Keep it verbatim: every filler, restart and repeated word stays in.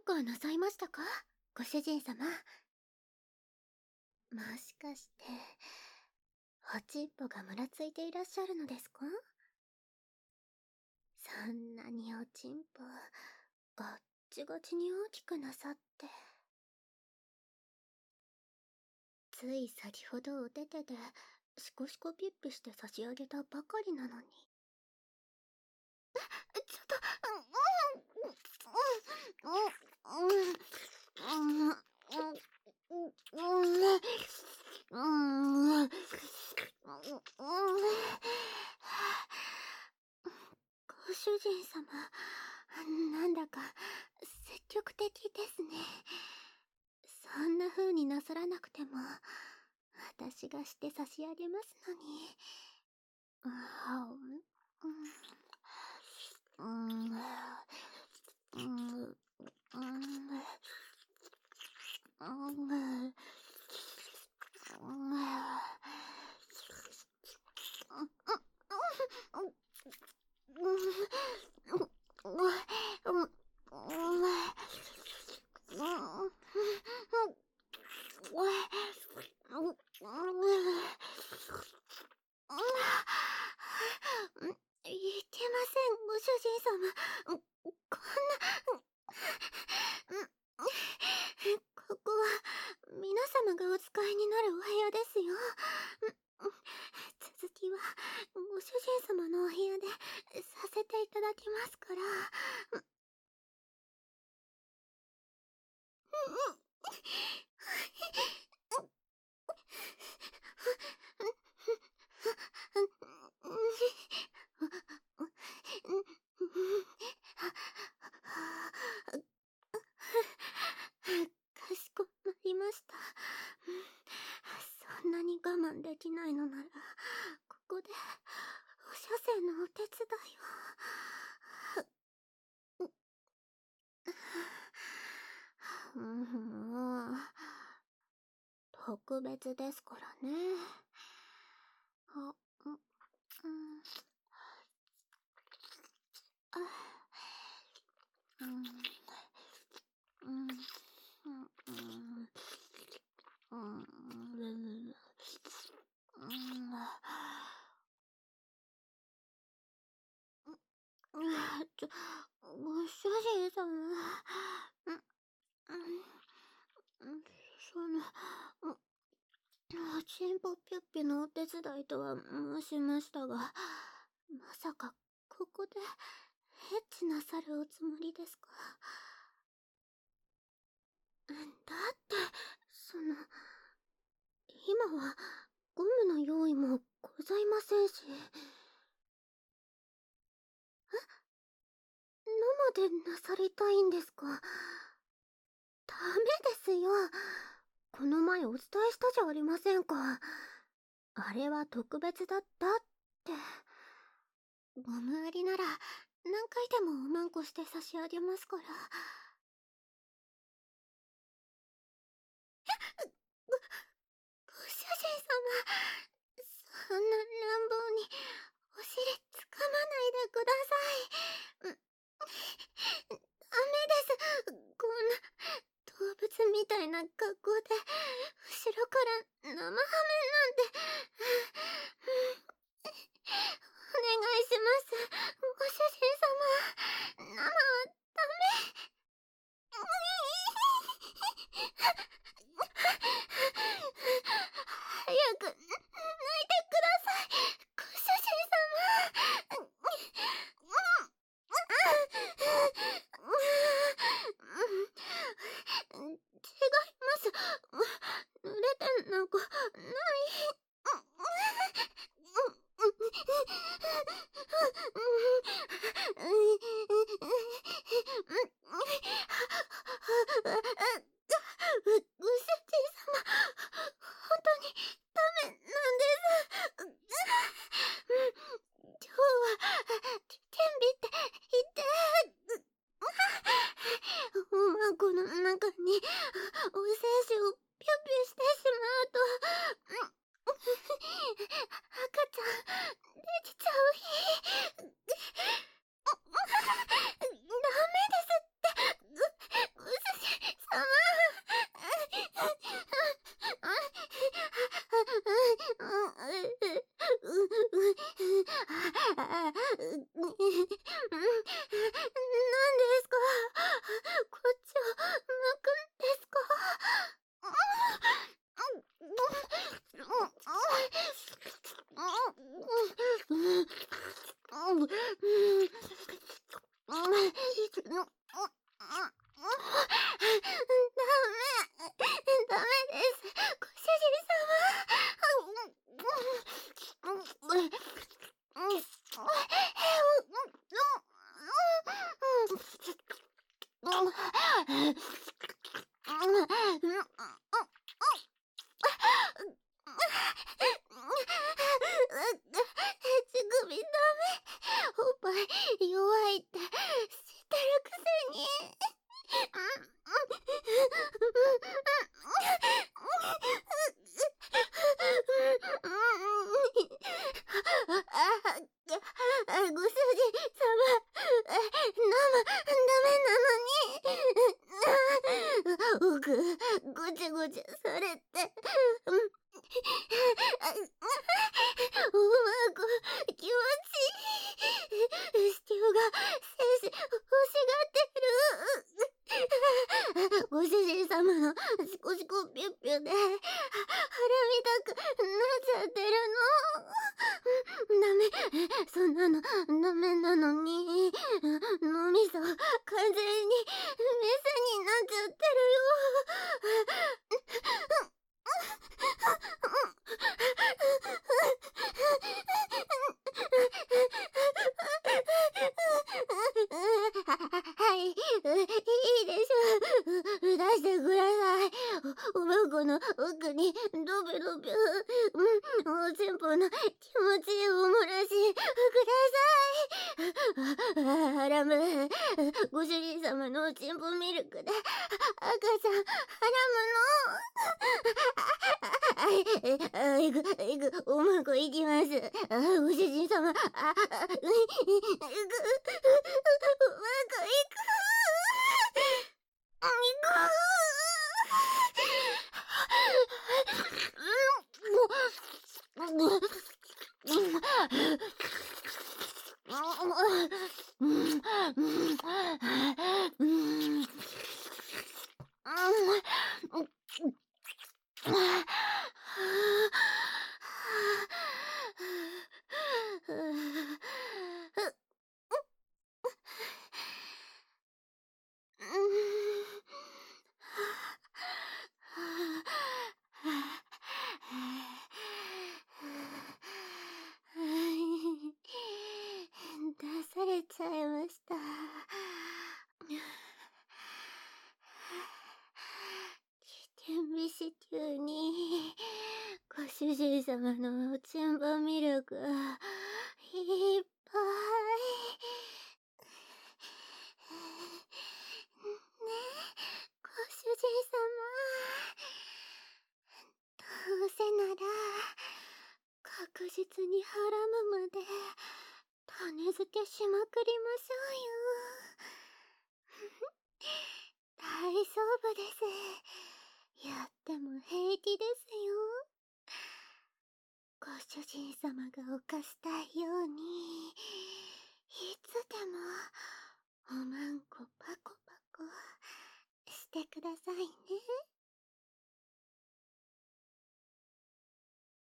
んかなさいましたか、ご主人様。もしかして、おちんぽがむらついていらっしゃるのですか？そんなにおちんぽ、ガッチガチに大きくなさって。つい先ほどお手手で、シコシコピッピして差し上げたばかりなのに。ちょっと、うん、うん、うん、うん、うん、うん、うん、うん、ご主人様、なんだか積極的ですね。そんな風になさらなくても、私がして差し上げますのに。あうん、うん、うん、うん、うん、いけません、ご主人様。こんな、ここは皆様がお使いになるお部屋ですよ。続きはご主人様のお部屋でさせていただきますから。かしこまりました。そんなに我慢できないのなら、ここでお射精のお手伝いを。もう特別ですからね。あ、うん、あ、うん、うん、うん、うん、うん、ちょ、ご主人様。うん、うん、その、おちんぽぴゅっぴのお手伝いとは申しましたが、まさか、ここで、エッチなさるおつもりですか？だって、その、今は、ゴムの用意もございませんし。え？生でなさりたいんですか？ダメですよ。この前お伝えしたじゃありませんか。あれは特別だったって。ゴムありなら何回でもおまんこして差し上げますから。えっ、ご、ご主人様、そんな乱暴にお尻つかまないでください。ダメです。こんな動物みたいな格好で後ろから生ハメなんて。お願いします、ご主人様。生はダメ。早く泣いてください、ご主人様。違います。濡れてなんかない。ご主人様、本当にダメなんです。今日は天日って言って、おまんこの中にお精子をピュッピュしてしまうと、赤ちゃんできちゃう日。ダメですって、ご主あ、ご主人様、あ、飲む、ダメなのに。奥、ごちゃごちゃされて。うん。あ、うまく、気持ちいい。シチューが精子欲しがってる。ご主人様のシコシコピュッピュで、はらみたくなっちゃってるの。ダメ、そんなのダメなのに。脳みそ完全にメスになっちゃってるよ。はい、いいでしょ。出してください。おまんこの奥にドビドビ、うん、おちんぽの気持ちいいおもらしください。あ、ハラム、ご主人様のおちんぽミルクで赤ちゃんはらむの。あ、いく、いく、おまんこ行きます。あ、ご主人様、あ、あ、いく、おまんこ行く。出されちゃいました。危険美シチューにご主人様のおちんぽミルクいっぱい。ねえ、ご主人様、どうせなら確実にハラムまで種付けしまくりましょうよ。大丈夫です。やっても平気ですよ。ご主人様が犯したいように、いつでもおまんこパコパコしてくださいね。